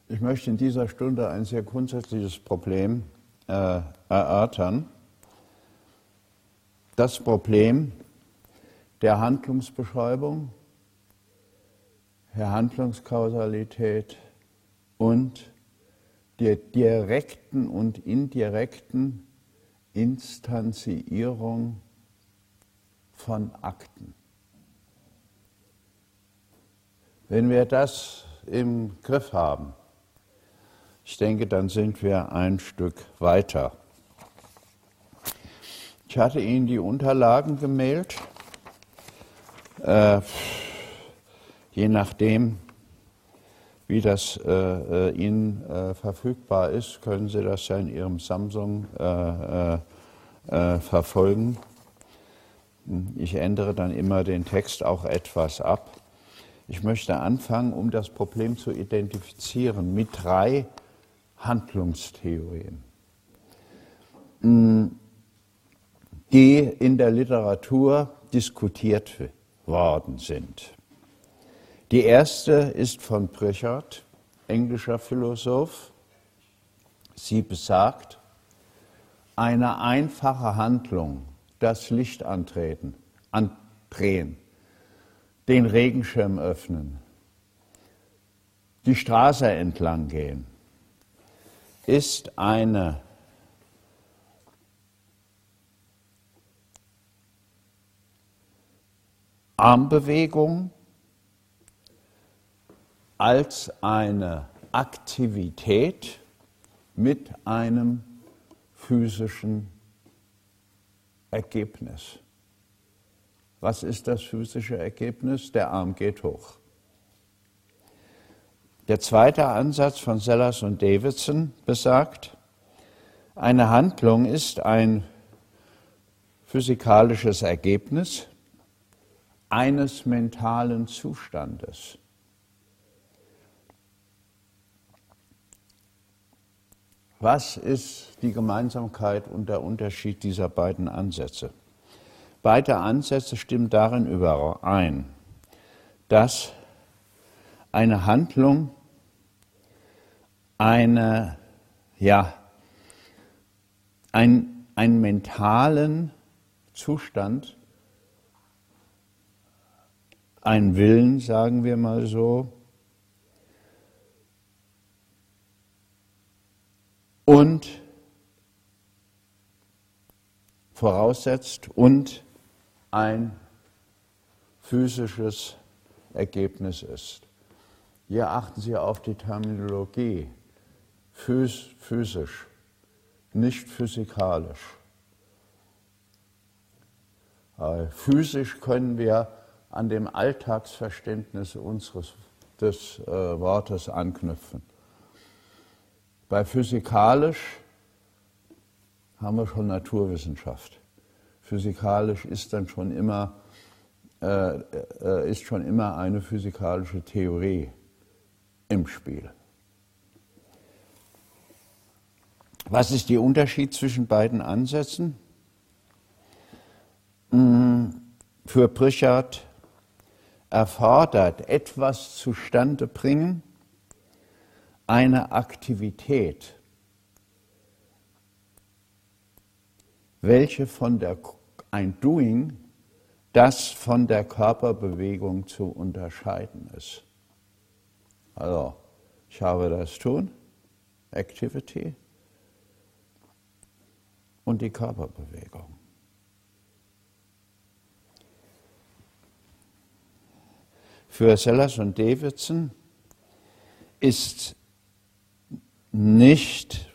Ich möchte in dieser Stunde ein sehr grundsätzliches Problem erörtern. Das Problem der Handlungsbeschreibung, der Handlungskausalität und der direkten und indirekten Instanzierung von Akten. Wenn wir das im Griff haben, ich denke, dann sind wir ein Stück weiter. Ich hatte Ihnen die Unterlagen gemailt. Je nachdem, wie das Ihnen verfügbar ist, können Sie das ja in Ihrem Samsung verfolgen. Ich ändere dann immer den Text auch etwas ab. Ich möchte anfangen, um das Problem zu identifizieren, mit 3 Handlungstheorien, die in der Literatur diskutiert worden sind. Die erste ist von Pritchard, englischer Philosoph. Sie besagt, eine einfache Handlung, das Licht andrehen, den Regenschirm öffnen, die Straße entlang gehen, ist eine Armbewegung als eine Aktivität mit einem physischen Ergebnis. Was ist das physische Ergebnis? Der Arm geht hoch. Der zweite Ansatz von Sellars und Davidson besagt, eine Handlung ist ein physikalisches Ergebnis eines mentalen Zustandes. Was ist die Gemeinsamkeit und der Unterschied dieser beiden Ansätze? Beide Ansätze stimmen darin überein, dass eine Handlung einen mentalen Zustand, einen Willen, sagen wir mal so, und voraussetzt und ein physisches Ergebnis ist. Hier achten Sie auf die Terminologie. Physisch, nicht physikalisch. Physisch können wir an dem Alltagsverständnis des Wortes anknüpfen. Bei physikalisch haben wir schon Naturwissenschaft. Physikalisch ist dann schon immer eine physikalische Theorie im Spiel. Was ist der Unterschied zwischen beiden Ansätzen? Für Pritchard erfordert etwas zustande bringen eine Aktivität, welche ein Doing, das von der Körperbewegung zu unterscheiden ist. Also, ich habe das Tun, Activity, und die Körperbewegung. Für Sellars und Davidson ist nicht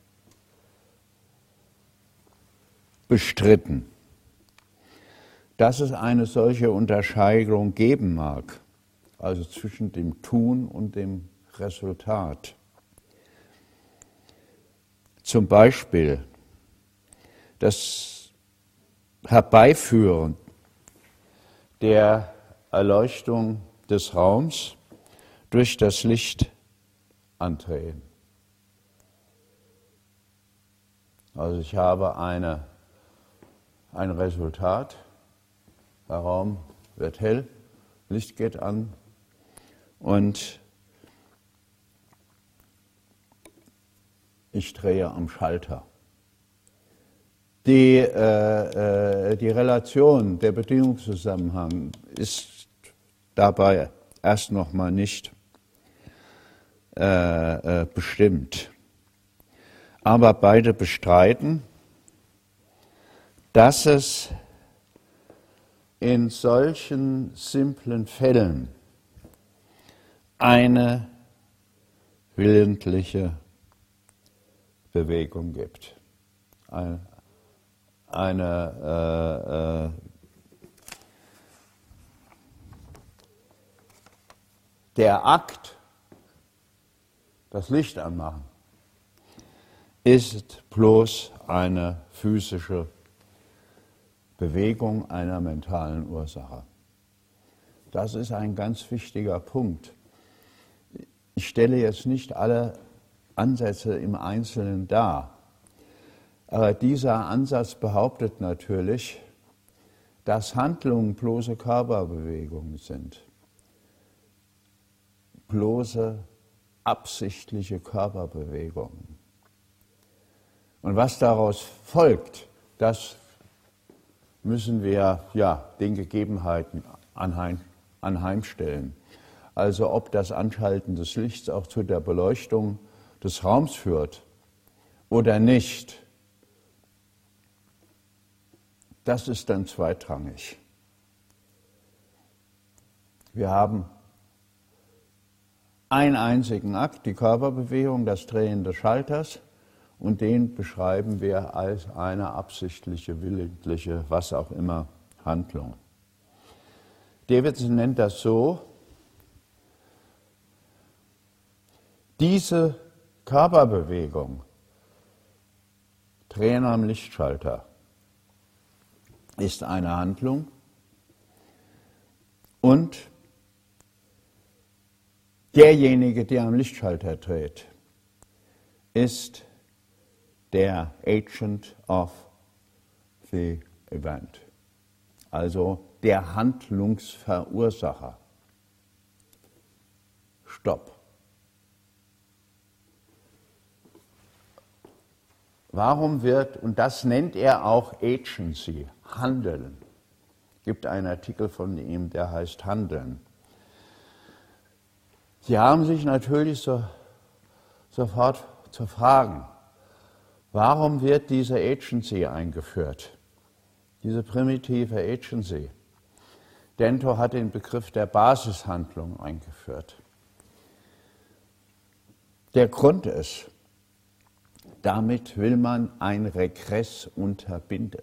bestritten, dass es eine solche Unterscheidung geben mag, also zwischen dem Tun und dem Resultat. Zum Beispiel das Herbeiführen der Erleuchtung des Raums durch das Licht andrehen. Also ich habe ein Resultat, der Raum wird hell, Licht geht an und ich drehe am Schalter. Die Relation, der Bedingungszusammenhang ist dabei erst noch mal nicht bestimmt. Aber beide bestreiten, dass es in solchen simplen Fällen eine willentliche Bewegung gibt. Der Akt, das Licht anmachen, ist bloß eine physische Bewegung einer mentalen Ursache. Das ist ein ganz wichtiger Punkt. Ich stelle jetzt nicht alle Ansätze im Einzelnen dar, aber dieser Ansatz behauptet natürlich, dass Handlungen bloße Körperbewegungen sind. Bloße, absichtliche Körperbewegungen. Und was daraus folgt, das müssen wir den Gegebenheiten anheimstellen. Also ob das Anschalten des Lichts auch zu der Beleuchtung des Raums führt oder nicht, das ist dann zweitrangig. Wir haben einen einzigen Akt, die Körperbewegung, das Drehen des Schalters, und den beschreiben wir als eine absichtliche, willentliche, was auch immer, Handlung. Davidson nennt das so: Diese Körperbewegung, Drehen am Lichtschalter, ist eine Handlung und derjenige, der am Lichtschalter dreht, ist der Agent of the event, also der Handlungsverursacher. Stopp. Warum wird, und das nennt er auch Agency, Handeln. Es gibt einen Artikel von ihm, der heißt Handeln. Sie haben sich natürlich sofort zu fragen, warum wird diese Agency eingeführt? Diese primitive Agency. Dento hat den Begriff der Basishandlung eingeführt. Der Grund ist, damit will man ein Regress unterbinden.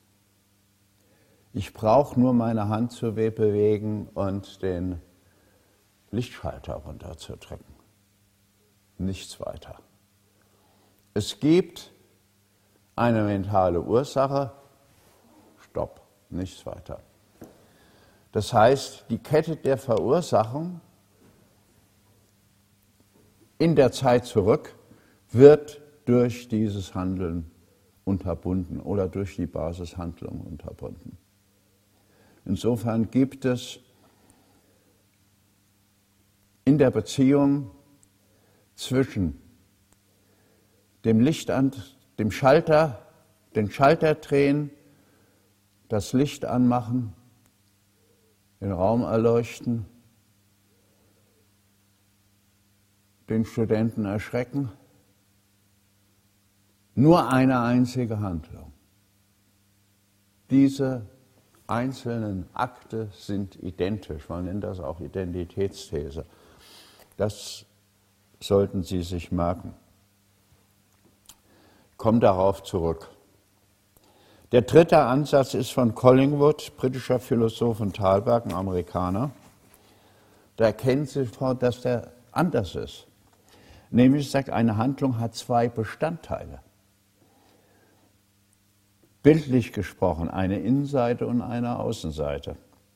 Ich brauche nur meine Hand zu bewegen und den Lichtschalter runterzudrücken. Nichts weiter. Es gibt eine mentale Ursache. Stopp. Nichts weiter. Das heißt, die Kette der Verursachung in der Zeit zurück wird durch dieses Handeln unterbunden oder durch die Basishandlung unterbunden. Insofern gibt es in der Beziehung zwischen dem Licht an, dem Schalter, den Schalter drehen, das Licht anmachen, den Raum erleuchten, den Studenten erschrecken, nur eine einzige Handlung. Diese einzelnen Akte sind identisch, man nennt das auch Identitätsthese. Das sollten Sie sich merken. Ich komme darauf zurück. Der dritte Ansatz ist von Collingwood, britischer Philosoph und Thalberg, ein Amerikaner. Da erkennen Sie sofort, dass der anders ist. Nämlich sagt, eine Handlung hat zwei Bestandteile. Bildlich gesprochen, eine Innenseite und eine Außenseite.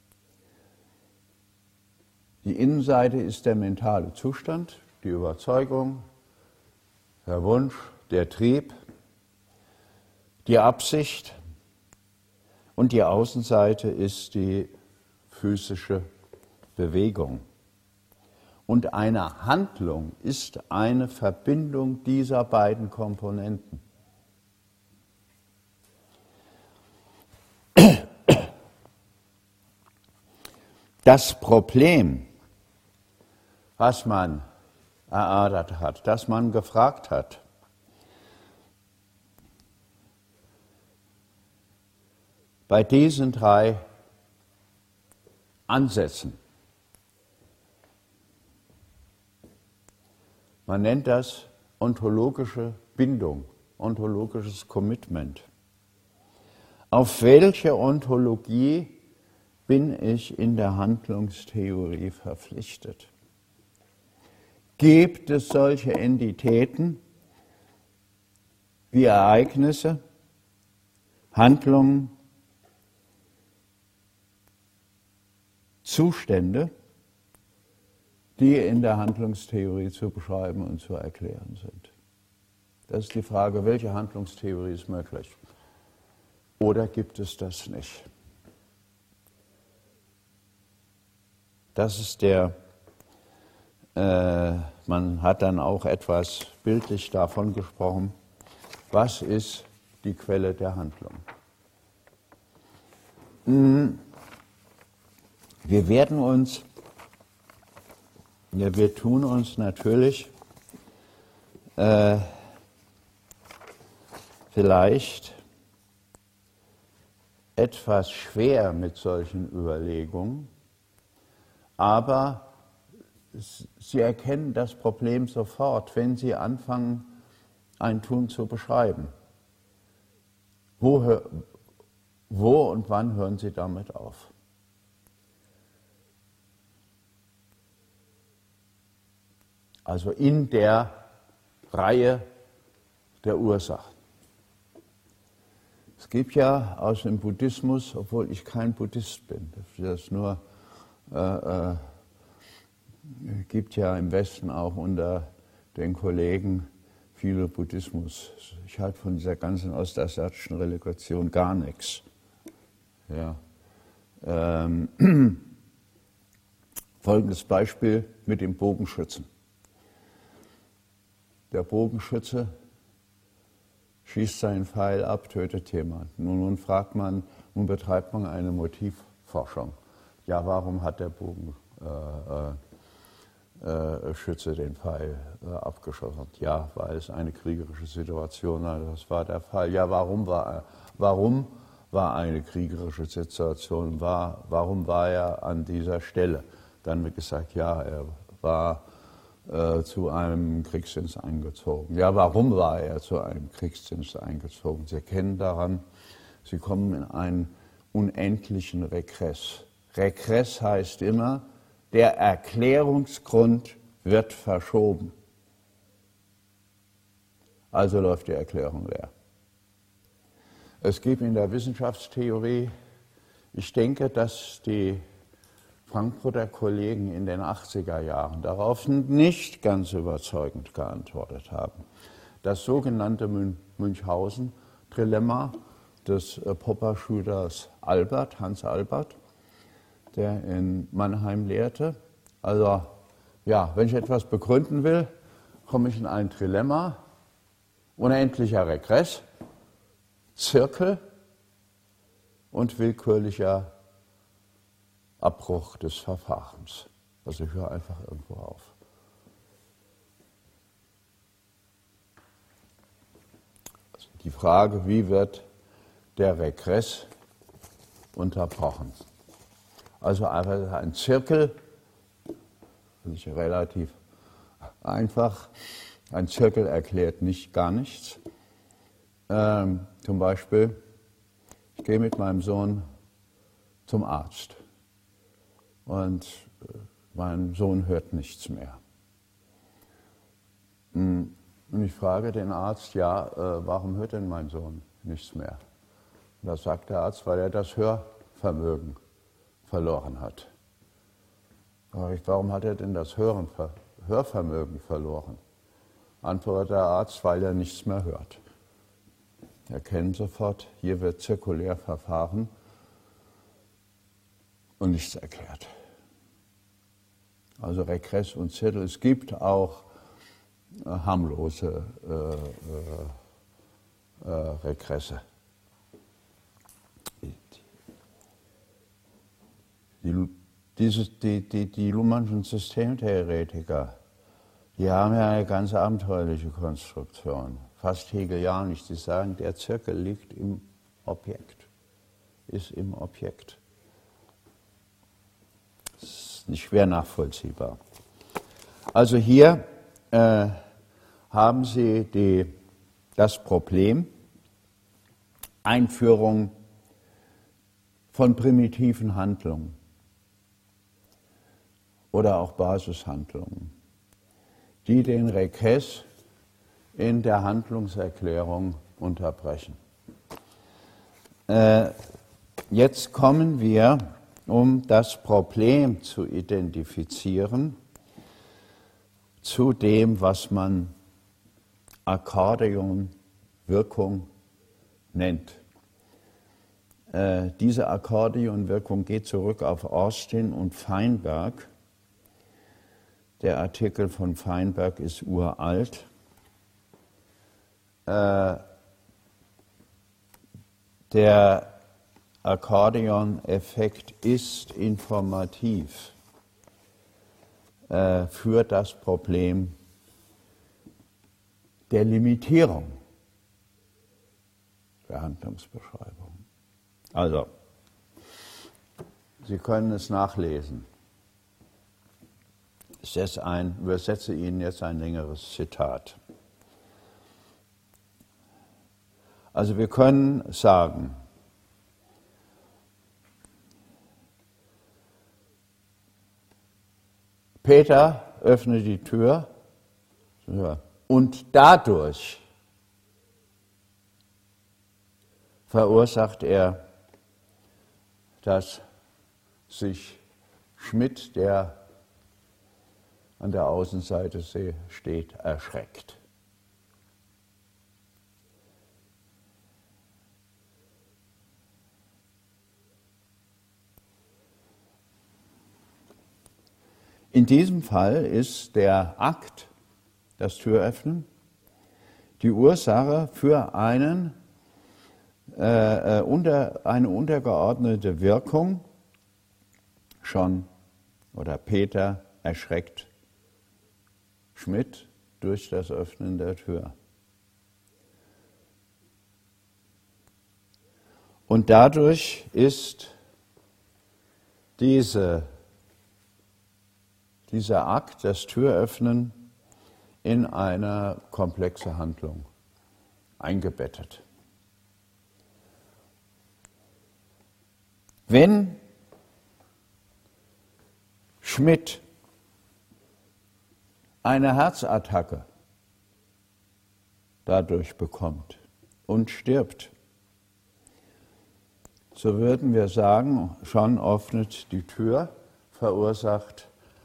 Die Innenseite ist der mentale Zustand, die Überzeugung, der Wunsch, der Trieb, die Absicht, und die Außenseite ist die physische Bewegung. Und eine Handlung ist eine Verbindung dieser beiden Komponenten. Das Problem, was man erörtert hat, das man gefragt hat, bei diesen drei Ansätzen, man nennt das ontologische Bindung, ontologisches Commitment. Auf welche Ontologie bin ich in der Handlungstheorie verpflichtet? Gibt es solche Entitäten wie Ereignisse, Handlungen, Zustände, die in der Handlungstheorie zu beschreiben und zu erklären sind? Das ist die Frage, welche Handlungstheorie ist möglich? Oder gibt es das nicht? Das ist man hat dann auch etwas bildlich davon gesprochen, was ist die Quelle der Handlung? Wir tun uns natürlich vielleicht etwas schwer mit solchen Überlegungen, aber Sie erkennen das Problem sofort, wenn Sie anfangen, ein Tun zu beschreiben. Wo und wann hören Sie damit auf? Also in der Reihe der Ursachen. Es gibt ja aus dem Buddhismus, obwohl ich kein Buddhist bin, gibt ja im Westen auch unter den Kollegen viele Buddhismus. Ich halte von dieser ganzen ostasiatischen Relegation gar nichts. Ja. Folgendes Beispiel mit dem Bogenschützen. Der Bogenschütze schießt seinen Pfeil ab, tötet jemanden. Nun betreibt man eine Motivforschung. Ja, warum hat der Bogenschütze den Pfeil abgeschossen? Ja, weil es eine kriegerische Situation war. Das war der Fall. Ja, warum war eine kriegerische Situation? Warum war er an dieser Stelle? Dann wird gesagt, ja, er war zu einem Kriegsdienst eingezogen. Ja, warum war er zu einem Kriegsdienst eingezogen? Sie erkennen daran, Sie kommen in einen unendlichen Regress. Regress heißt immer, der Erklärungsgrund wird verschoben. Also läuft die Erklärung leer. Es gibt in der Wissenschaftstheorie, ich denke, dass die Frankfurter Kollegen in den 80er Jahren darauf nicht ganz überzeugend geantwortet haben. Das sogenannte Münchhausen-Trilemma des Popper-Schülers Hans Albert, der in Mannheim lehrte. Also, ja, wenn ich etwas begründen will, komme ich in ein Trilemma, unendlicher Regress, Zirkel und willkürlicher Abbruch des Verfahrens. Also ich höre einfach irgendwo auf. Also die Frage, wie wird der Regress unterbrochen? Also einfach ein Zirkel, das ist relativ einfach. Ein Zirkel erklärt gar nichts. Zum Beispiel, ich gehe mit meinem Sohn zum Arzt. Und mein Sohn hört nichts mehr. Und ich frage den Arzt, ja, warum hört denn mein Sohn nichts mehr? Und da sagt der Arzt, weil er das Hörvermögen verloren hat. Warum hat er denn das Hörvermögen verloren? Antwortet der Arzt, weil er nichts mehr hört. Wir erkennen sofort, hier wird zirkulär verfahren und nichts erklärt. also Regress und Zettel. Es gibt auch harmlose Regresse. Die Luhmannschen Systemtheoretiker, die haben ja eine ganz abenteuerliche Konstruktion, fast hegelianisch. Sie sagen, der Zirkel liegt im Objekt, ist im Objekt. Das ist nicht schwer nachvollziehbar. Also hier haben Sie das Problem Einführung von primitiven Handlungen oder auch Basishandlungen, die den Regress in der Handlungserklärung unterbrechen. Jetzt kommen wir, um das Problem zu identifizieren, zu dem, was man Akkordeonwirkung nennt. Diese Akkordeonwirkung geht zurück auf Austin und Feinberg. Der Artikel von Feinberg ist uralt. Der Akkordeoneffekt ist informativ für das Problem der Limitierung der Handlungsbeschreibung. Also, Sie können es nachlesen. Ich übersetze Ihnen jetzt ein längeres Zitat. Also wir können sagen, Peter öffnet die Tür und dadurch verursacht er, dass sich Schmidt, der an der Außenseite steht, erschreckt. In diesem Fall ist der Akt, das Türöffnen, die Ursache für eine untergeordnete Wirkung. John oder Peter erschreckt Schmidt durch das Öffnen der Tür. Und dadurch ist dieser Akt, das Türöffnen, in eine komplexe Handlung eingebettet. Wenn Schmidt eine Herzattacke dadurch bekommt und stirbt, so würden wir sagen, John öffnet die Tür, verursacht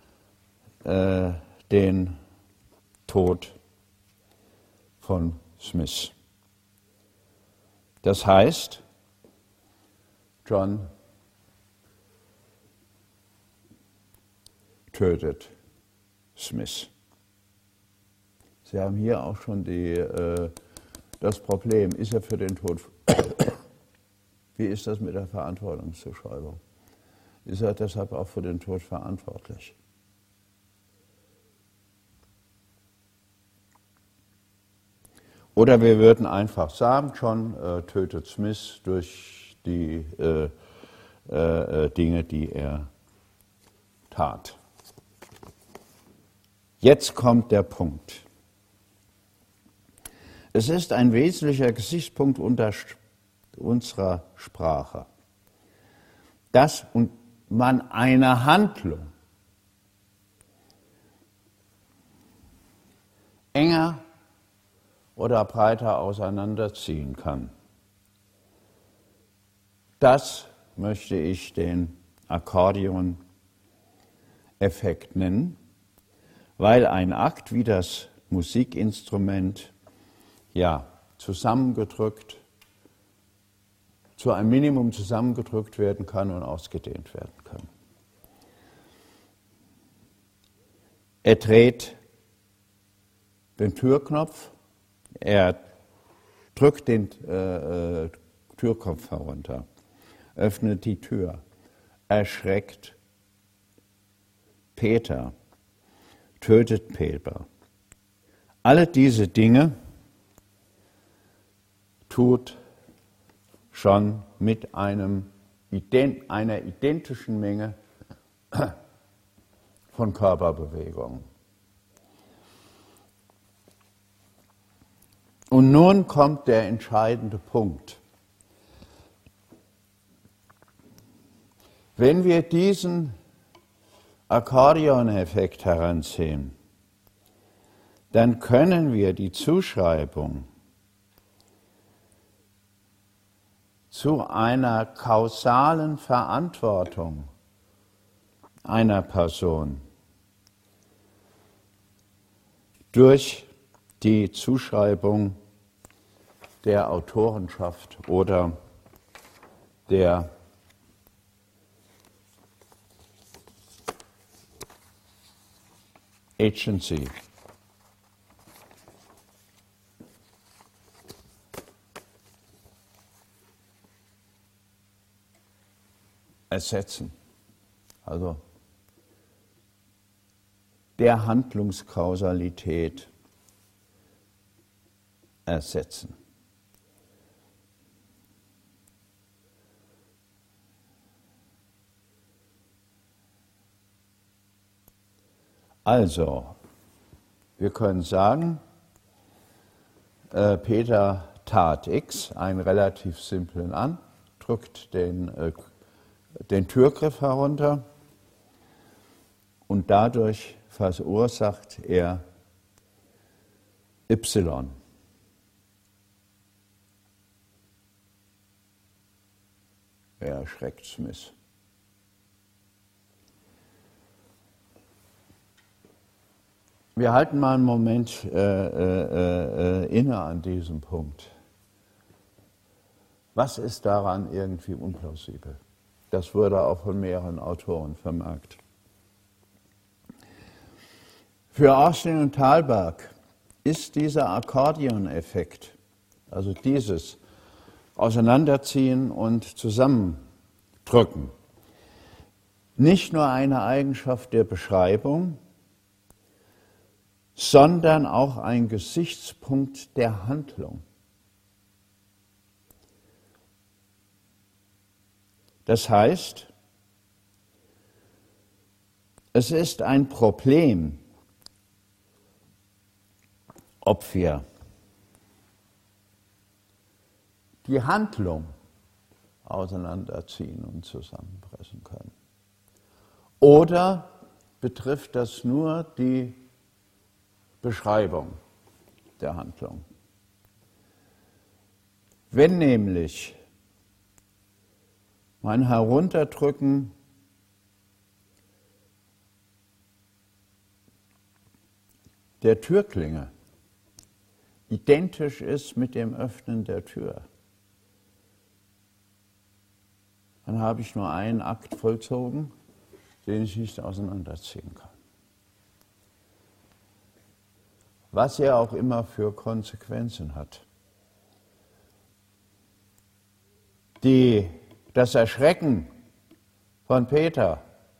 den Tod von Smith. Das heißt, John tötet Smith. Sie haben hier auch schon das Problem, ist er für den Tod, wie ist das mit der Verantwortungszuschreibung? Ist er deshalb auch für den Tod verantwortlich? Oder wir würden einfach sagen, John tötet Smith durch die Dinge, die er tat. Jetzt kommt der Punkt. Es ist ein wesentlicher Gesichtspunkt unserer Sprache, dass man eine Handlung enger oder breiter auseinanderziehen kann. Das möchte ich den Akkordeon-Effekt nennen, weil ein Akt wie das Musikinstrument zusammengedrückt, zu einem Minimum zusammengedrückt werden kann und ausgedehnt werden kann. Er dreht den Türknopf, er drückt den Türkopf herunter, öffnet die Tür, erschreckt Peter, tötet Peter. Alle diese Dinge tut schon mit einer identischen Menge von Körperbewegungen. Und nun kommt der entscheidende Punkt. Wenn wir diesen Akkordeoneffekt heranziehen, dann können wir die Zuschreibung zu einer kausalen Verantwortung einer Person durch die Zuschreibung der Autorenschaft oder der Agency. Ersetzen. Also der Handlungskausalität ersetzen. Also, wir können sagen, Peter tat X, einen relativ simplen an, drückt den Türgriff herunter und dadurch verursacht er Y. Er erschreckt Smith. Wir halten mal einen Moment inne an diesem Punkt. Was ist daran irgendwie unplausibel? Das wurde auch von mehreren Autoren vermerkt. Für Austin und Thalberg ist dieser Akkordeoneffekt, also dieses Auseinanderziehen und Zusammendrücken, nicht nur eine Eigenschaft der Beschreibung, sondern auch ein Gesichtspunkt der Handlung. Das heißt, es ist ein Problem, ob wir die Handlung auseinanderziehen und zusammenpressen können. Oder betrifft das nur die Beschreibung der Handlung? Wenn nämlich mein Herunterdrücken der Türklinge identisch ist mit dem Öffnen der Tür, dann habe ich nur einen Akt vollzogen, den ich nicht auseinanderziehen kann. Was er auch immer für Konsequenzen hat. Das Erschrecken von Peter,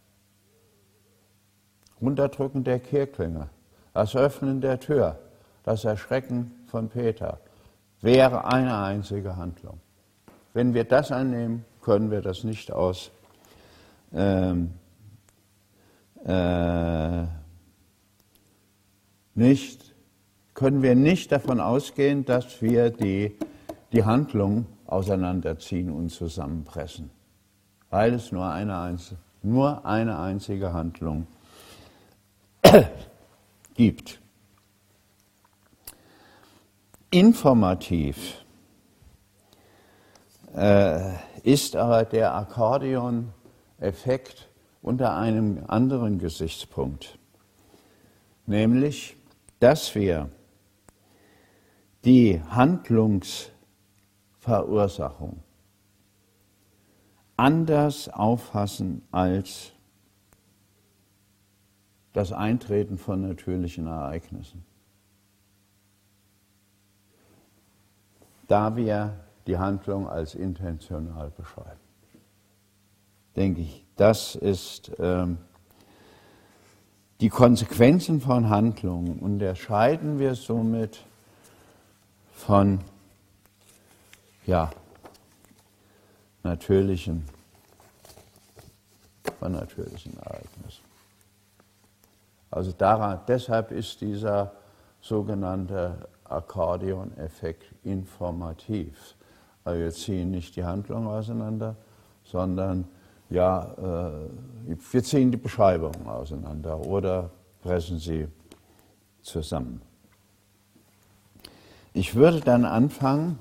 Runterdrücken der Türklinge, das Öffnen der Tür, das Erschrecken von Peter, wäre eine einzige Handlung. Wenn wir das annehmen, können wir das nicht können wir nicht davon ausgehen, dass wir die Handlung auseinanderziehen und zusammenpressen, weil es nur eine einzige Handlung gibt. Informativ ist aber der Akkordeon-Effekt unter einem anderen Gesichtspunkt, nämlich, dass wir die Handlungsverursachung anders auffassen als das Eintreten von natürlichen Ereignissen. Da wir die Handlung als intentional beschreiben, denke ich, das ist die Konsequenzen von Handlungen. Unterscheiden wir somit von natürlichen Ereignissen. Also deshalb ist dieser sogenannte Akkordeon-Effekt informativ. Also wir ziehen nicht die Handlung auseinander, sondern wir ziehen die Beschreibungen auseinander oder pressen sie zusammen. Ich würde dann anfangen,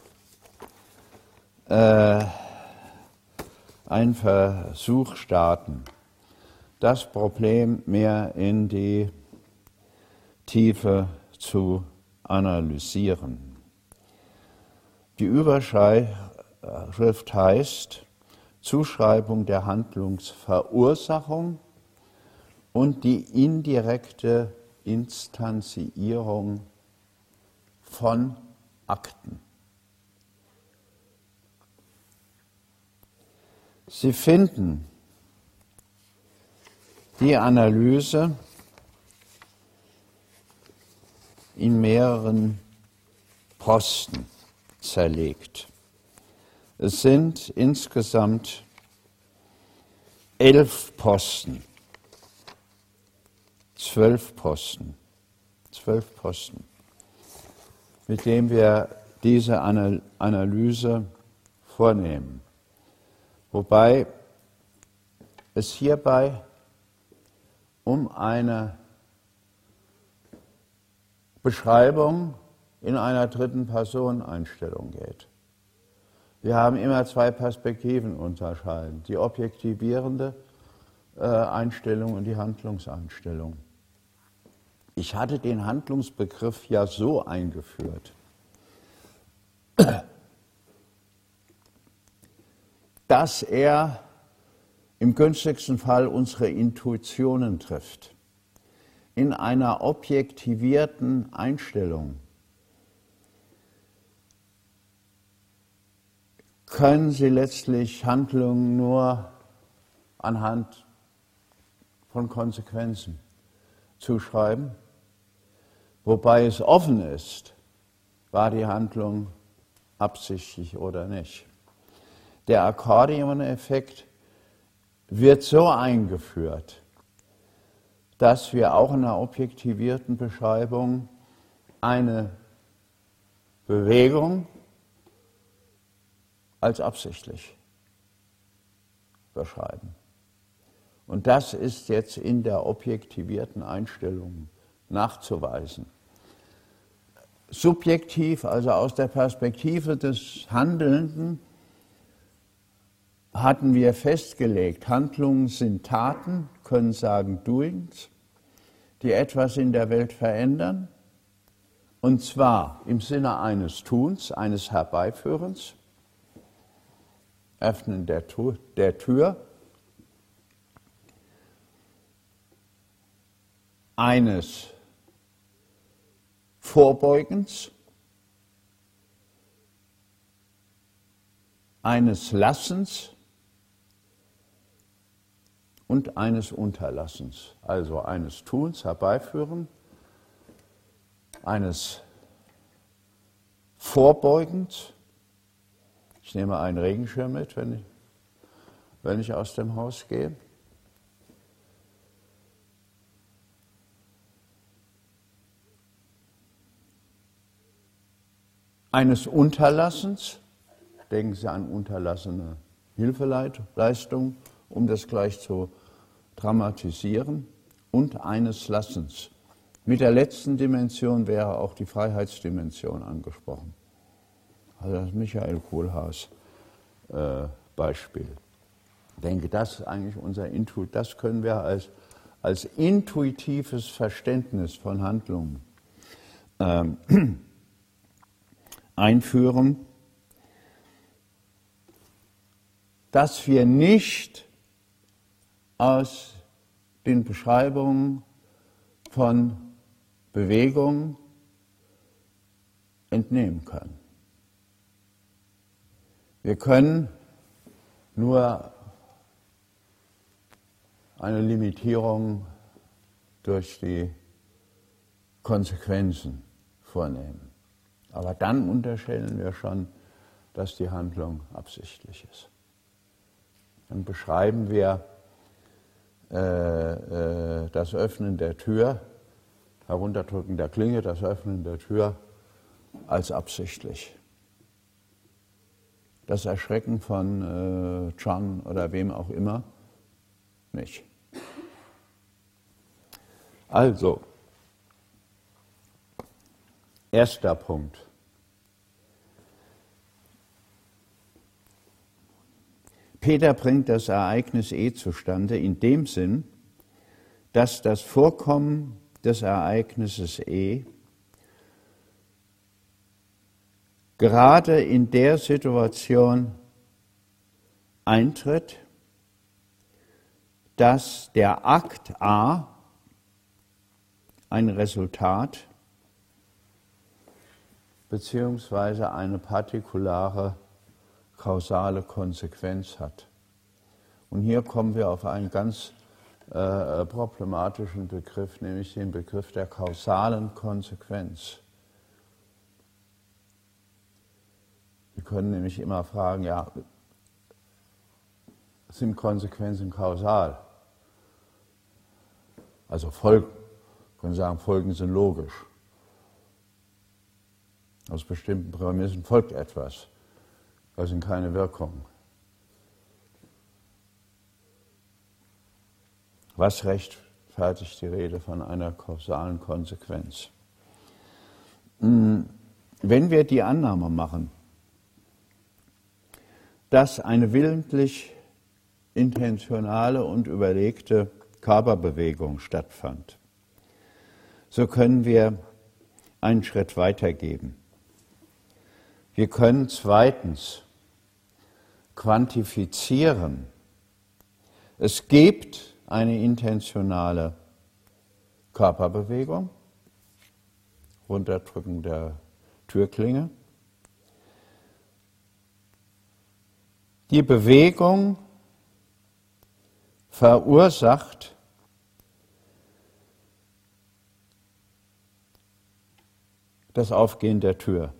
einen Versuch starten, das Problem mehr in die Tiefe zu analysieren. Die Überschrift heißt Zuschreibung der Handlungsverursachung und die indirekte Instanzierung von Akten. Sie finden die Analyse in mehreren Posten zerlegt. Es sind insgesamt 11 Posten, 12 Posten, mit denen wir diese Analyse vornehmen. Wobei es hierbei um eine Beschreibung in einer dritten Person-Einstellung geht. Wir haben immer zwei Perspektiven unterscheiden, die objektivierende Einstellung und die Handlungseinstellung. Ich hatte den Handlungsbegriff ja so eingeführt, dass er im günstigsten Fall unsere Intuitionen trifft. In einer objektivierten Einstellung können Sie letztlich Handlungen nur anhand von Konsequenzen zuschreiben, wobei es offen ist, war die Handlung absichtlich oder nicht. Der Akkordeon-Effekt wird so eingeführt, dass wir auch in einer objektivierten Beschreibung eine Bewegung als absichtlich beschreiben. Und das ist jetzt in der objektivierten Einstellung nachzuweisen. Subjektiv, also aus der Perspektive des Handelnden, hatten wir festgelegt, Handlungen sind Taten, können sagen Doings, die etwas in der Welt verändern, und zwar im Sinne eines Tuns, eines Herbeiführens, Öffnen der Tür, eines Vorbeugens, eines Lassens und eines Unterlassens, also eines Tuns, Herbeiführen, eines Vorbeugens. Ich nehme einen Regenschirm mit, wenn ich aus dem Haus gehe. Eines Unterlassens, denken Sie an unterlassene Hilfeleistung, um das gleich zu dramatisieren, und eines Lassens. Mit der letzten Dimension wäre auch die Freiheitsdimension angesprochen. Also das Michael Kohlhaas Beispiel. Ich denke, das ist eigentlich das können wir als intuitives Verständnis von Handlungen einführen, dass wir nicht aus den Beschreibungen von Bewegung entnehmen können. Wir können nur eine Limitierung durch die Konsequenzen vornehmen. Aber dann unterstellen wir schon, dass die Handlung absichtlich ist. Dann beschreiben wir das Öffnen der Tür, Herunterdrücken der Klinge, das Öffnen der Tür als absichtlich. Das Erschrecken von John oder wem auch immer nicht. Also, erster Punkt. Peter bringt das Ereignis zustande in dem Sinn, dass das Vorkommen des Ereignisses gerade in der Situation eintritt, dass der Akt A ein Resultat beziehungsweise eine partikulare kausale Konsequenz hat. Und hier kommen wir auf einen ganz problematischen Begriff, nämlich den Begriff der kausalen Konsequenz. Wir können nämlich immer fragen, ja, sind Konsequenzen kausal? Also Folgen, wir können sagen, Folgen sind logisch. Aus bestimmten Prämissen folgt etwas. Das sind keine Wirkungen. Was rechtfertigt die Rede von einer kausalen Konsequenz? Wenn wir die Annahme machen, dass eine willentlich intentionale und überlegte Körperbewegung stattfand, so können wir einen Schritt weitergehen. Wir können zweitens quantifizieren. Es gibt eine intentionale Körperbewegung, Runterdrücken der Türklinge. Die Bewegung verursacht das Aufgehen der Tür.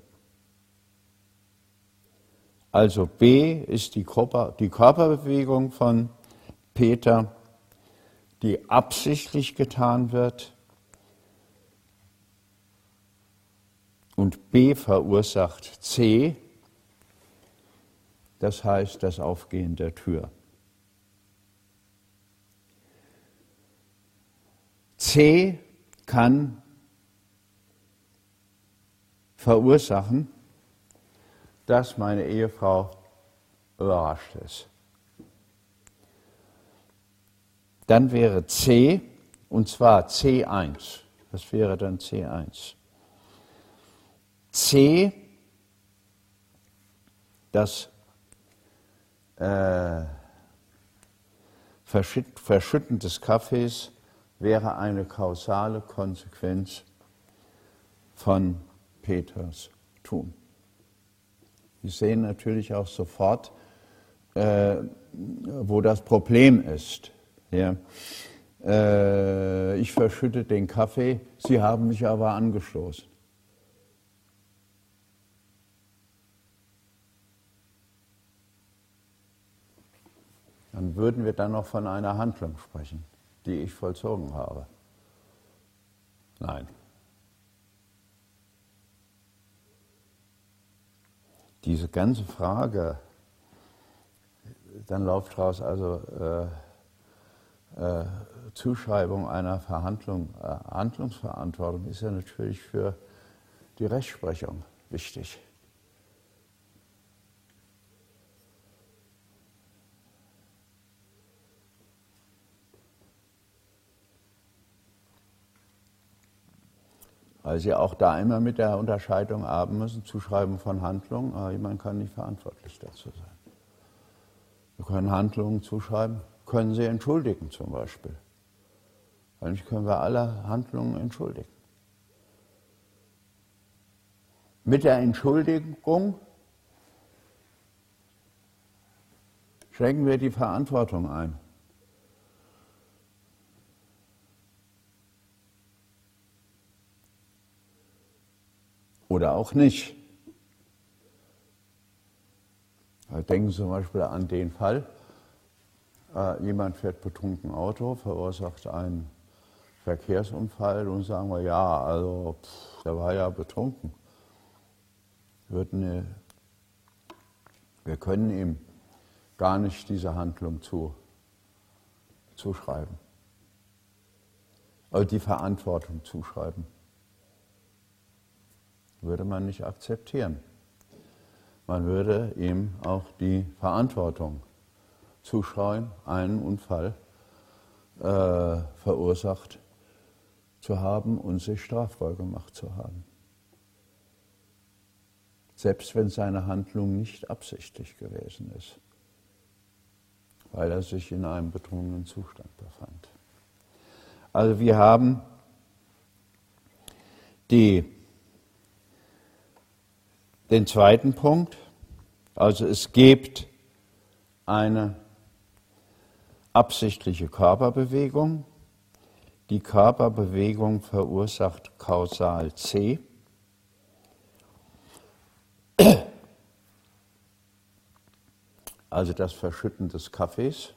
Also B ist die Körperbewegung von Peter, die absichtlich getan wird, und B verursacht C, das heißt das Aufgehen der Tür. C kann verursachen, dass meine Ehefrau überrascht ist. Dann wäre C, und zwar C1, das wäre dann C1. C, das Verschütten des Kaffees, wäre eine kausale Konsequenz von Peters Tun. Sie sehen natürlich auch sofort, wo das Problem ist. Ja. Ich verschütte den Kaffee, Sie haben mich aber angestoßen. Dann würden wir dann noch von einer Handlung sprechen, die ich vollzogen habe. Nein. Diese ganze Frage, dann läuft raus, also Zuschreibung einer Handlungsverantwortung ist ja natürlich für die Rechtsprechung wichtig. Weil Sie auch da immer mit der Unterscheidung haben müssen, Zuschreiben von Handlungen, aber jemand kann nicht verantwortlich dazu sein. Wir können Handlungen zuschreiben, können Sie entschuldigen zum Beispiel. Eigentlich können wir alle Handlungen entschuldigen. Mit der Entschuldigung schränken wir die Verantwortung ein. Oder auch nicht. Denken Sie zum Beispiel an den Fall, jemand fährt betrunken Auto, verursacht einen Verkehrsunfall und sagen wir, ja, also der war ja betrunken. Wir können ihm gar nicht diese Handlung zuschreiben. Also die Verantwortung zuschreiben. Würde man nicht akzeptieren. Man würde ihm auch die Verantwortung zuschreiben, einen Unfall verursacht zu haben und sich strafbar gemacht zu haben. Selbst wenn seine Handlung nicht absichtlich gewesen ist, weil er sich in einem betrunkenen Zustand befand. Also wir haben den zweiten Punkt, also es gibt eine absichtliche Körperbewegung. Die Körperbewegung verursacht Kausal C. Also das Verschütten des Kaffees.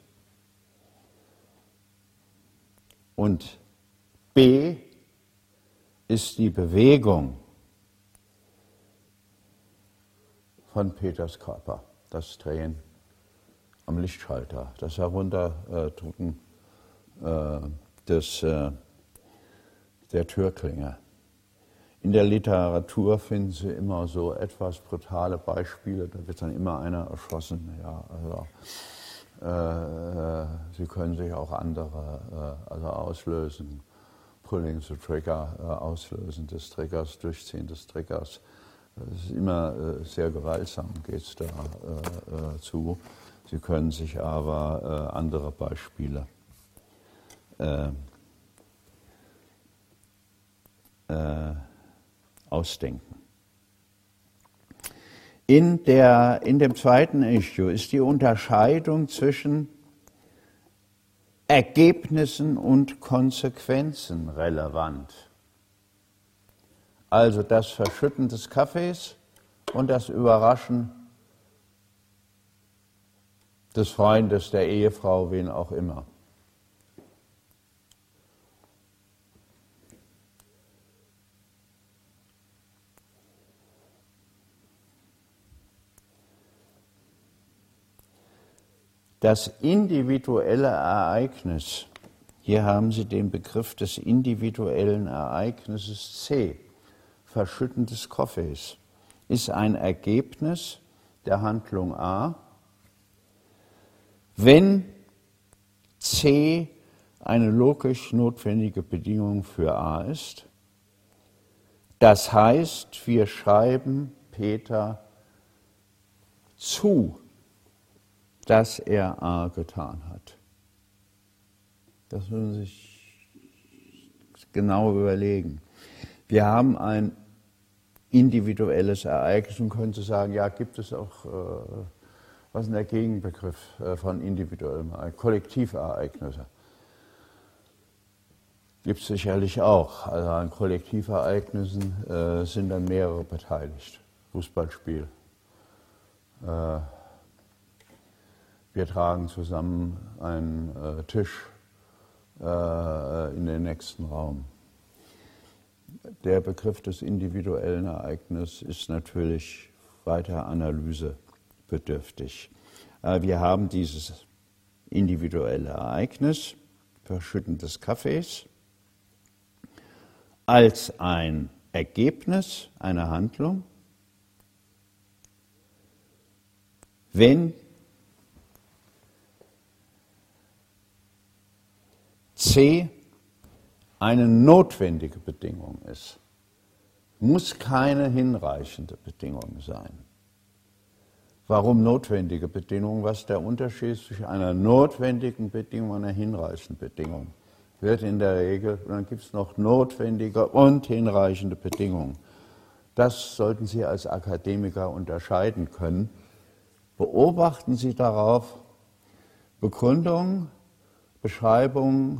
Und B ist die Bewegung von Peters Körper, das Drehen am Lichtschalter, das Herunterdrücken der Türklinge. In der Literatur finden Sie immer so etwas brutale Beispiele, da wird dann immer einer erschossen. Ja, also, Sie können sich auch andere auslösen, Pulling the Trigger, Auslösen des Triggers, Durchziehen des Triggers. Das ist immer sehr gewaltsam, geht es da zu. Sie können sich aber andere Beispiele ausdenken. In dem zweiten Issue ist die Unterscheidung zwischen Ergebnissen und Konsequenzen relevant. Also das Verschütten des Kaffees und das Überraschen des Freundes, der Ehefrau, wen auch immer. Das individuelle Ereignis, hier haben Sie den Begriff des individuellen Ereignisses C, Verschütten des Kaffees, ist ein Ergebnis der Handlung A, wenn C eine logisch notwendige Bedingung für A ist. Das heißt, wir schreiben Peter zu, dass er A getan hat. Das müssen Sie sich genau überlegen. Wir haben ein individuelles Ereignis und können Sie sagen, ja, gibt es auch, was ist der Gegenbegriff von individuellem Ereignis? Kollektivereignisse. Gibt es sicherlich auch. Also an Kollektivereignissen sind dann mehrere beteiligt. Fußballspiel. Wir tragen zusammen einen Tisch in den nächsten Raum. Der Begriff des individuellen Ereignisses ist natürlich weiter analysebedürftig. Wir haben dieses individuelle Ereignis, Verschütten des Kaffees, als ein Ergebnis einer Handlung, wenn C eine notwendige Bedingung ist. Muss keine hinreichende Bedingung sein. Warum notwendige Bedingung? Was ist der Unterschied zwischen einer notwendigen Bedingung und einer hinreichenden Bedingung? wird in der Regel, und dann gibt es noch notwendige und hinreichende Bedingungen. Das sollten Sie als Akademiker unterscheiden können. Beobachten Sie darauf Begründungen, Beschreibungen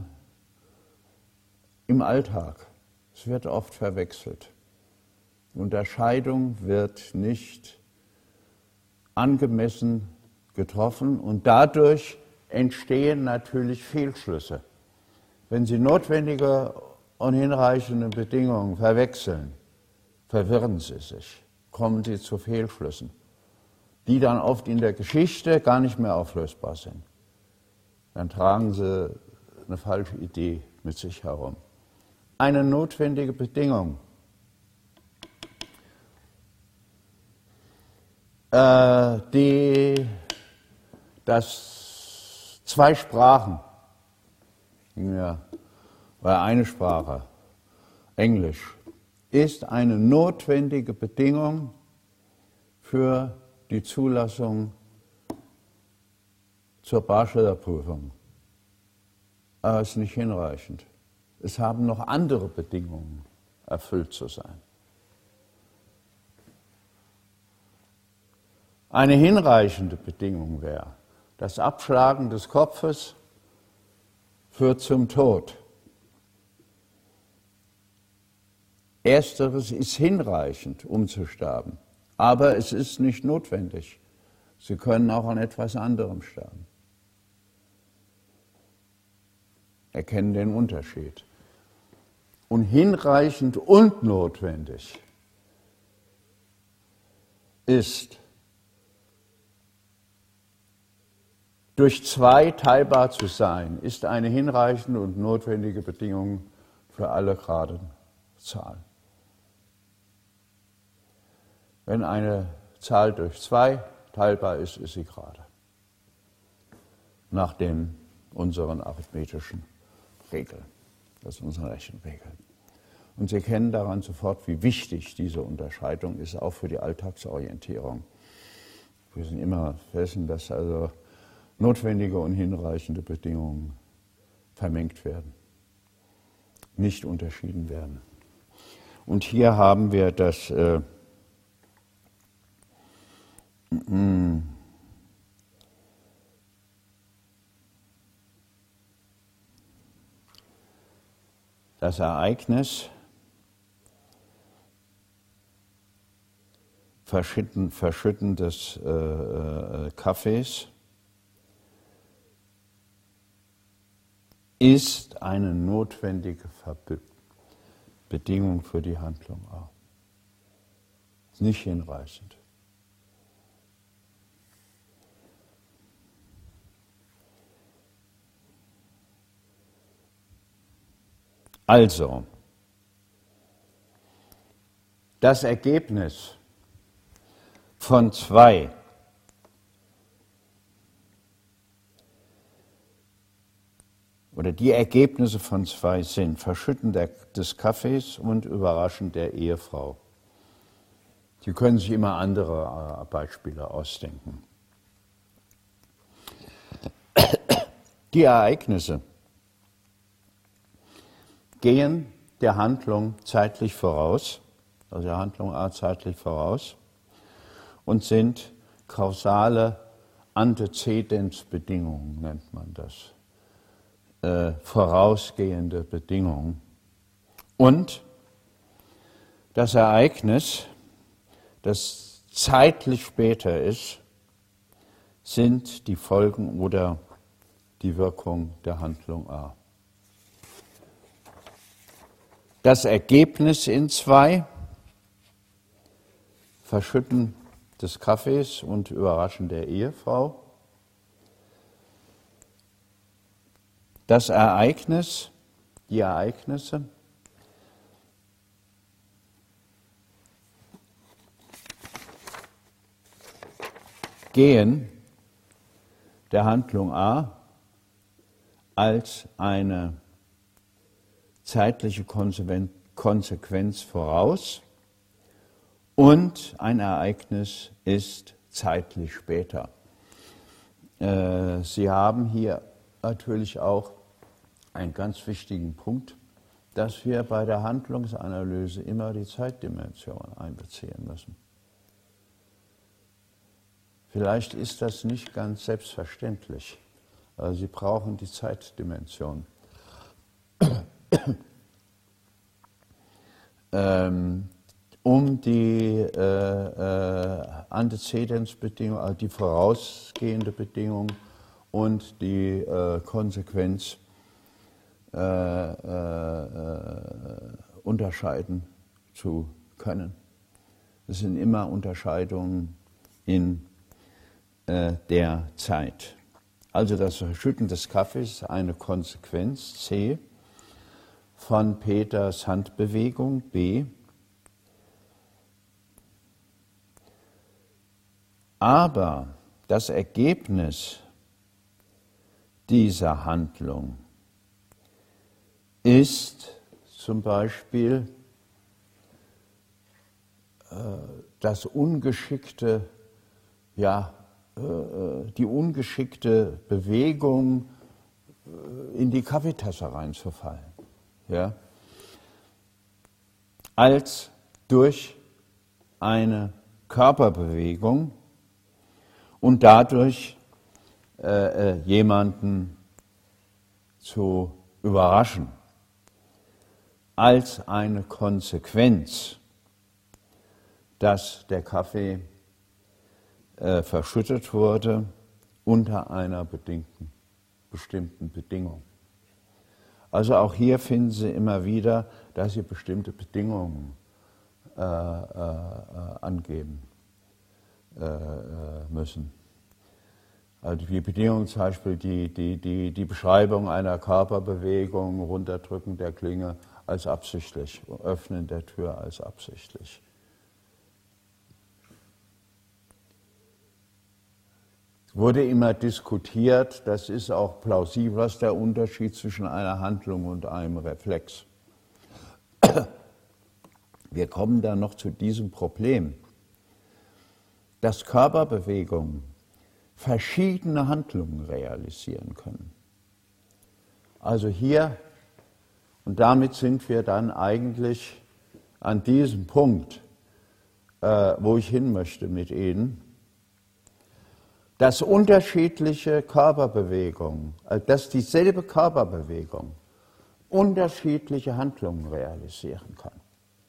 im Alltag. Es wird oft verwechselt. Die Unterscheidung wird nicht angemessen getroffen und dadurch entstehen natürlich Fehlschlüsse. Wenn Sie notwendige und hinreichende Bedingungen verwechseln, verwirren Sie sich, kommen Sie zu Fehlschlüssen, die dann oft in der Geschichte gar nicht mehr auflösbar sind. Dann tragen Sie eine falsche Idee mit sich herum. Eine notwendige Bedingung, dass zwei Sprachen, ja, oder eine Sprache, Englisch, ist eine notwendige Bedingung für die Zulassung zur Bachelorprüfung. Aber es ist nicht hinreichend. Es haben noch andere Bedingungen erfüllt zu sein. Eine hinreichende Bedingung wäre, das Abschlagen des Kopfes führt zum Tod. Ersteres ist hinreichend, um zu sterben, aber es ist nicht notwendig. Sie können auch an etwas anderem sterben. Erkennen den Unterschied. Und hinreichend und notwendig ist, durch zwei teilbar zu sein, ist eine hinreichende und notwendige Bedingung für alle geraden Zahlen. Wenn eine Zahl durch 2 teilbar ist, ist sie gerade. Nach unseren arithmetischen Regeln. Das sind unsere Rechenregeln. Und Sie kennen daran sofort, wie wichtig diese Unterscheidung ist, auch für die Alltagsorientierung. Wir sind immer wissen, dass also notwendige und hinreichende Bedingungen vermengt werden, nicht unterschieden werden. Und hier haben wir das das Ereignis Verschütten des Kaffees ist eine notwendige Bedingung für die Handlung A. Ist nicht hinreichend. Also, das Ergebnis von 2 oder die Ergebnisse von 2 sind Verschütten des Kaffees und Überraschen der Ehefrau. Sie können sich immer andere Beispiele ausdenken. Die Ereignisse gehen der Handlung zeitlich voraus, also der Handlung A zeitlich voraus, und sind kausale Antezedenzbedingungen, nennt man das, vorausgehende Bedingungen. Und das Ereignis, das zeitlich später ist, sind die Folgen oder die Wirkung der Handlung A. Das Ergebnis in 2, Verschütten des Kaffees und Überraschen der Ehefrau. Das Ereignis, die Ereignisse gehen der Handlung A als eine zeitliche Konsequenz voraus und ein Ereignis ist zeitlich später. Sie haben hier natürlich auch einen ganz wichtigen Punkt, dass wir bei der Handlungsanalyse immer die Zeitdimension einbeziehen müssen. Vielleicht ist das nicht ganz selbstverständlich, aber Sie brauchen die Zeitdimension. Um die Antezedenzbedingung, also die vorausgehende Bedingung und die Konsequenz unterscheiden zu können. Es sind immer Unterscheidungen in der Zeit. Also das Verschütten des Kaffees ist eine Konsequenz, C, von Peters Handbewegung, B. Aber das Ergebnis dieser Handlung ist zum Beispiel das ungeschickte, die ungeschickte Bewegung, in die Kaffeetasse reinzufallen, ja, als durch eine Körperbewegung und dadurch jemanden zu überraschen, als eine Konsequenz, dass der Kaffee verschüttet wurde unter einer bestimmten Bedingung. Also auch hier finden Sie immer wieder, dass Sie bestimmte Bedingungen angeben müssen. Also die Bedingung zum Beispiel, die Beschreibung einer Körperbewegung, Runterdrücken der Klinge als absichtlich, Öffnen der Tür als absichtlich. Wurde immer diskutiert, das ist auch plausibel, was ist der Unterschied zwischen einer Handlung und einem Reflex. Wir kommen dann noch zu diesem Problem, dass Körperbewegungen verschiedene Handlungen realisieren können. Also hier, und damit sind wir dann eigentlich an diesem Punkt, wo ich hin möchte mit Ihnen, dass unterschiedliche Körperbewegungen, dass dieselbe Körperbewegung unterschiedliche Handlungen realisieren kann.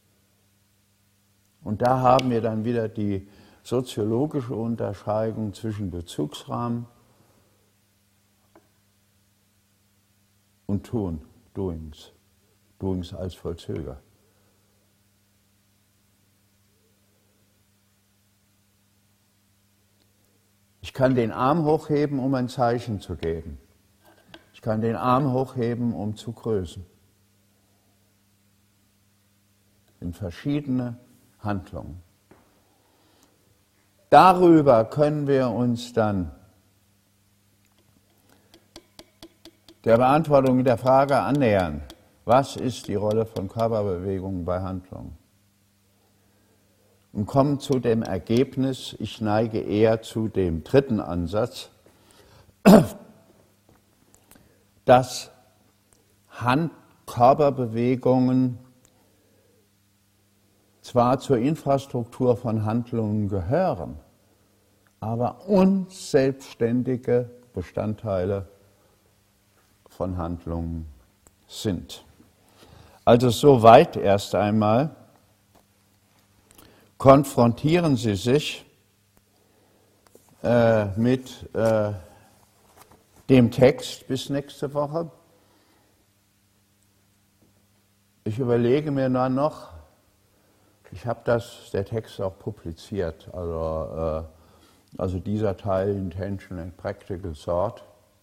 Und da haben wir dann wieder die soziologische Unterscheidung zwischen Bezugsrahmen und Doings als Vollzöger. Ich kann den Arm hochheben, um ein Zeichen zu geben. Ich kann den Arm hochheben, um zu grüßen. In verschiedene Handlungen. Darüber können wir uns dann der Beantwortung der Frage annähern, was ist die Rolle von Körperbewegungen bei Handlungen? Und kommen zu dem Ergebnis, ich neige eher zu dem dritten Ansatz, dass Körperbewegungen zwar zur Infrastruktur von Handlungen gehören, aber unselbstständige Bestandteile von Handlungen sind. Also soweit erst einmal. Konfrontieren Sie sich mit dem Text bis nächste Woche. Ich überlege mir dann noch, ich habe der Text auch publiziert, also dieser Teil Intention and Practical Thought.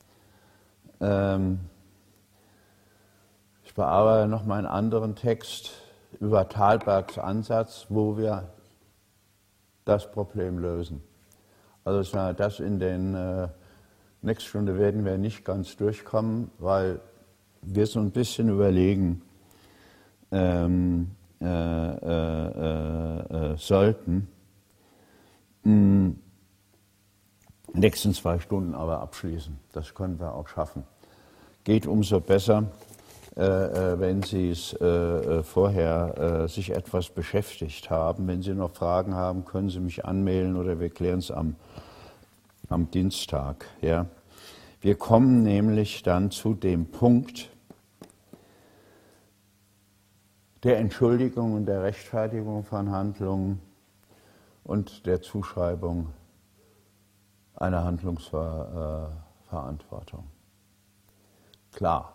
Ich bearbeite noch mal einen anderen Text über Thalbergs Ansatz, wo wir das Problem lösen. Also das in den nächsten Stunde werden wir nicht ganz durchkommen, weil wir so ein bisschen überlegen sollten. In den nächsten 2 Stunden aber abschließen. Das können wir auch schaffen. geht umso besser, wenn Sie es vorher sich etwas beschäftigt haben. Wenn Sie noch Fragen haben, können Sie mich anmelden oder wir klären es am Dienstag. Ja. Wir kommen nämlich dann zu dem Punkt der Entschuldigung und der Rechtfertigung von Handlungen und der Zuschreibung einer Handlungsverantwortung. Klar,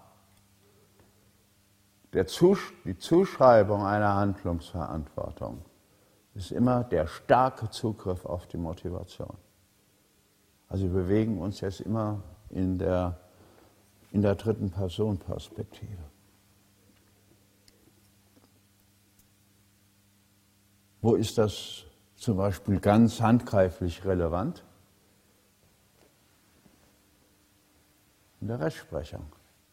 die Zuschreibung einer Handlungsverantwortung ist immer der starke Zugriff auf die Motivation. Also wir bewegen uns jetzt immer in der dritten Person-Perspektive. Wo ist das zum Beispiel ganz handgreiflich relevant? In der Rechtsprechung.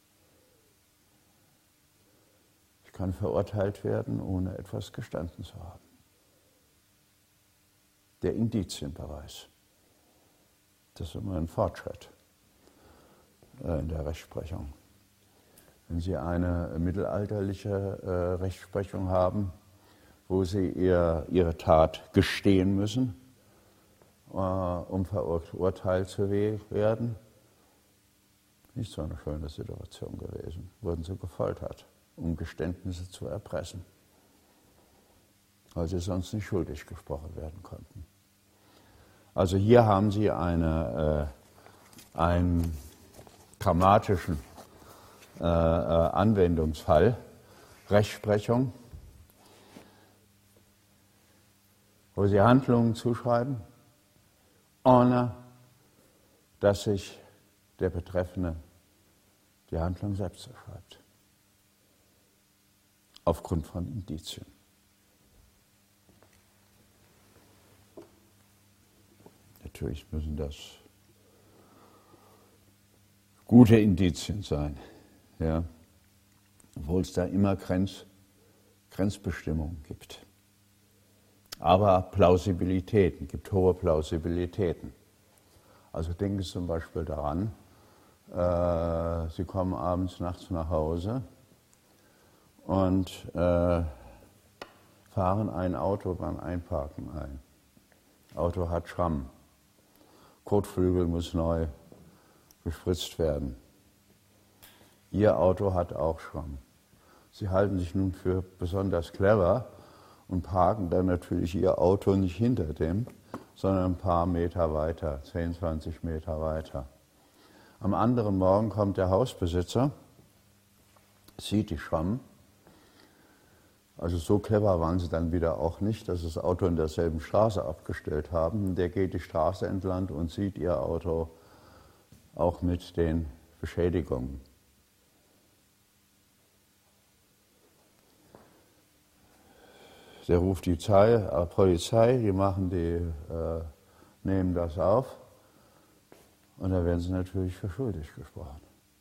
Ich kann verurteilt werden, ohne etwas gestanden zu haben. Der Indizienbeweis. Das ist immer ein Fortschritt in der Rechtsprechung. Wenn Sie eine mittelalterliche Rechtsprechung haben, wo Sie Ihre Tat gestehen müssen, um verurteilt zu werden, nicht so eine schöne Situation gewesen. Wurden Sie gefoltert, um Geständnisse zu erpressen, weil Sie sonst nicht schuldig gesprochen werden konnten. Also hier haben Sie einen dramatischen Anwendungsfall, Rechtsprechung, wo Sie Handlungen zuschreiben, ohne dass sich der Betreffende die Handlung selbst zuschreibt, aufgrund von Indizien. Natürlich müssen das gute Indizien sein, ja, obwohl es da immer Grenzbestimmungen gibt. Aber Plausibilitäten, gibt hohe Plausibilitäten. Also denken Sie zum Beispiel daran, Sie kommen abends, nachts nach Hause und fahren ein Auto beim Einparken ein. Auto hat Schramm. Kotflügel muss neu gespritzt werden. Ihr Auto hat auch Schramm. Sie halten sich nun für besonders clever und parken dann natürlich Ihr Auto nicht hinter dem, sondern ein paar Meter weiter, 10, 20 Meter weiter. Am anderen Morgen kommt der Hausbesitzer, sieht die Schramm. Also so clever waren sie dann wieder auch nicht, dass sie das Auto in derselben Straße abgestellt haben. Der geht die Straße entlang und sieht Ihr Auto auch mit den Beschädigungen. Der ruft die Polizei, die nehmen das auf und da werden sie natürlich für schuldig gesprochen.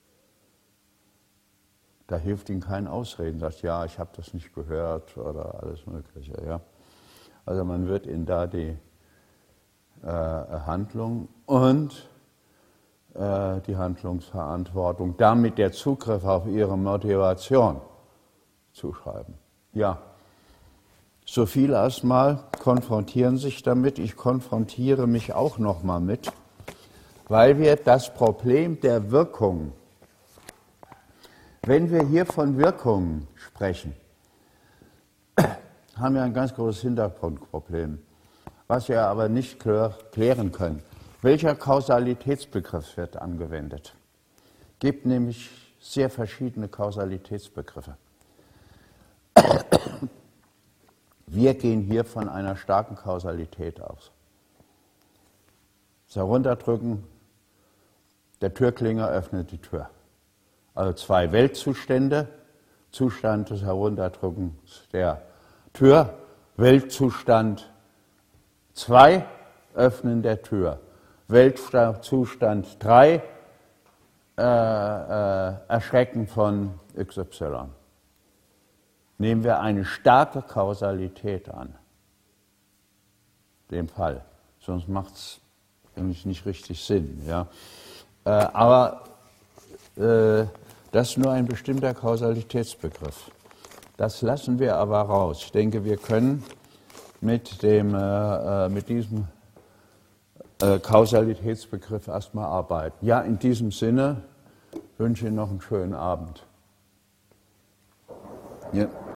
Da hilft ihnen kein Ausreden, sagt, ja, ich habe das nicht gehört oder alles Mögliche. Ja. Also man wird ihnen da die Handlung und die Handlungsverantwortung, damit der Zugriff auf ihre Motivation zuschreiben. Ja, so viel erstmal, konfrontieren sich damit. Ich konfrontiere mich auch nochmal mit, weil wir das Problem der Wirkung, wenn wir hier von Wirkungen sprechen, haben wir ein ganz großes Hintergrundproblem, was wir aber nicht klären können. Welcher Kausalitätsbegriff wird angewendet? Es gibt nämlich sehr verschiedene Kausalitätsbegriffe. Wir gehen hier von einer starken Kausalität aus. Das Herunterdrücken der Türklinge öffnet die Tür. Also zwei Weltzustände, Zustand des Herunterdrückens der Tür, Weltzustand 2, Öffnen der Tür, Weltzustand 3, Erschrecken von XY. Nehmen wir eine starke Kausalität an, dem Fall, sonst macht es eigentlich nicht richtig Sinn. Ja? Aber Das ist nur ein bestimmter Kausalitätsbegriff. Das lassen wir aber raus. Ich denke, wir können mit diesem Kausalitätsbegriff erstmal arbeiten. Ja, in diesem Sinne wünsche ich Ihnen noch einen schönen Abend. Ja.